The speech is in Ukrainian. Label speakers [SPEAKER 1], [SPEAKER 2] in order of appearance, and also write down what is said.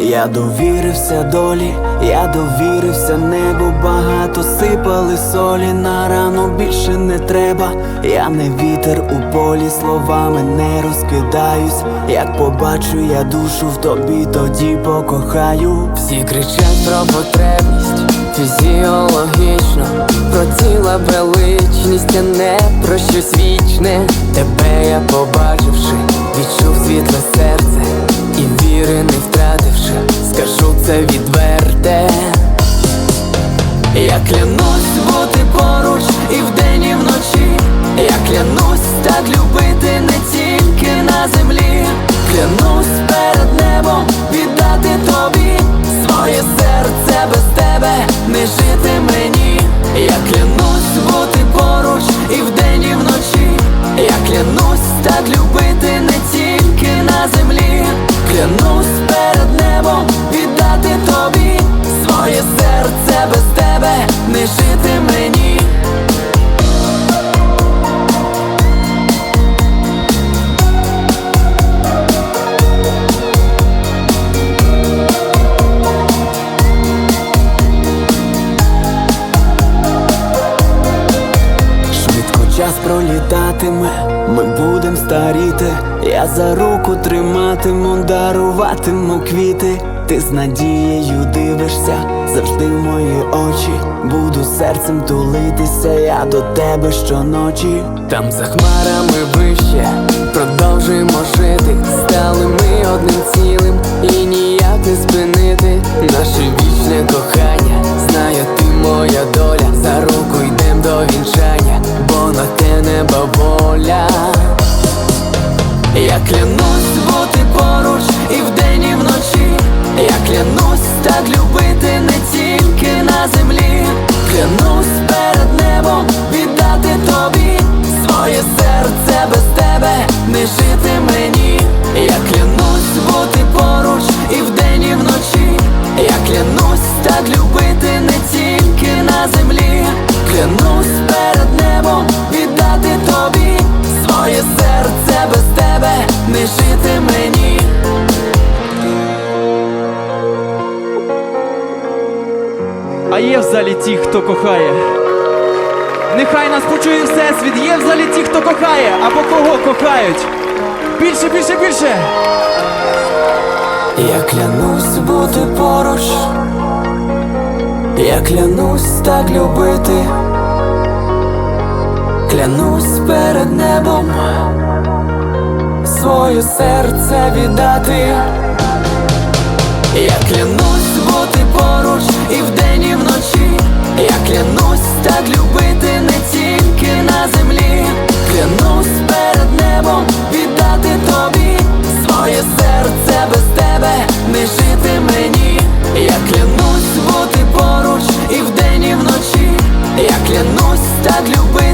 [SPEAKER 1] Я довірився долі, я довірився небу. Багато сипали солі, на рану більше не треба. Я не вітер у полі, словами не розкидаюсь. Як побачу я душу в тобі, тоді покохаю.
[SPEAKER 2] Всі кричать про потребність фізіологічно, про тіла величність, а не про щось вічне. Тебе я побачивши, відчув світле серце і віри не втративши, скажу це відверте. Я клянусь бути поруч і вдень, і вночі. Я клянусь так любити не тільки на землі. Клянусь перед небом віддати тобі своє серце, без тебе не жити мені. Я клянусь бути поруч і вдень, і вночі. Я клянусь так любити не тільки на землі. Клянусь перед небом віддати тобі своє серце, без тебе не жити мені.
[SPEAKER 1] Час пролітатиме, ми будем старіти. Я за руку триматиму, даруватиму квіти. Ти з надією дивишся завжди в мої очі. Буду серцем тулитися я до тебе щоночі.
[SPEAKER 2] Там за хмарами вище продовжуємо жити. Стали ми одним цілим і ніяк не спинити наше вічне кохання. Знаю, ти моя доля, за руку йдем до вінчання, бо на те неба воля. Я клянусь бути поруч і вдень, і вночі. Я клянусь так любити не тільки на землі. Клянусь перед небом віддати тобі своє серце, без тебе не жити мені. Я клянусь бути поруч і вдень, і вночі. Я клянусь так любити не тільки на землі. Клянусь перед небом віддати тобі своє серце, без тебе не жити мені.
[SPEAKER 3] А є в залі ті, хто кохає. Нехай нас почує всесвіт. Є в залі ті, хто кохає, або кого кохають. Більше, більше, більше.
[SPEAKER 1] Я клянусь бути поруч. Я клянусь так любити. Клянусь перед небом своє серце віддати. Я клянусь бути поруч і вдень, і вночі. Я клянусь так любити не тільки на землі. Клянусь перед небом віддати тобі своє серце, без тебе не жити мені. Я клянусь бути поруч і вдень, і вночі. Я клянусь так любити